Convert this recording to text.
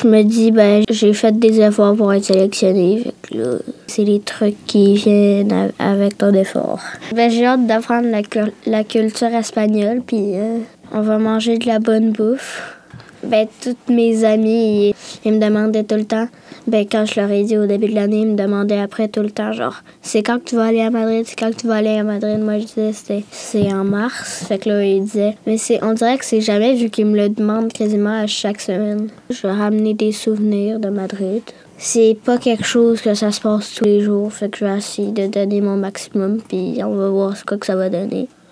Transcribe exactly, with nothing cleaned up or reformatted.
je me dis, ben, j'ai fait des efforts pour être sélectionnée. Fait que là, c'est les trucs qui viennent avec ton effort. Ben, j'ai hâte d'apprendre la, la culture espagnole, puis euh, on va manger de la bonne bouffe. Ben, toutes mes amis, ils, ils me demandaient tout le temps, ben, quand je leur ai dit au début de l'année, ils me demandaient après tout le temps, genre, c'est quand que tu vas aller à Madrid? C'est quand que tu vas aller à Madrid? Moi, je disais, c'était, c'est en mars. Fait que là, ils disaient, mais c'est, on dirait que c'est jamais, vu qu'ils me le demandent quasiment à chaque semaine. Je vais ramener des souvenirs de Madrid. C'est pas quelque chose que ça se passe tous les jours, fait que je vais essayer de donner mon maximum, puis on va voir ce que ça va donner.